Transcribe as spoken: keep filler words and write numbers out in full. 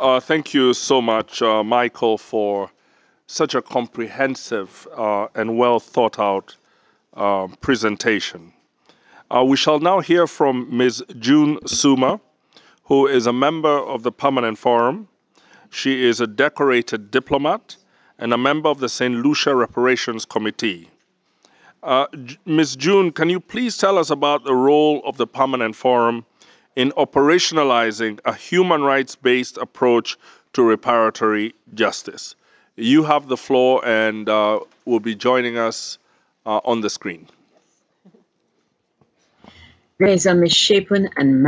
Uh, thank you so much, uh, Michael, for such a comprehensive uh, and well thought out uh, presentation. Uh, we shall now hear from Miz June Suma, who is a member of the Permanent Forum. She is a decorated diplomat and a member of the Saint Lucia Reparations Committee. Uh, J- Miz June, can you please tell us about the role of the Permanent Forum in operationalizing a human rights based approach to reparatory justice? You have the floor and uh, will be joining us uh, on the screen. Reza misshapen and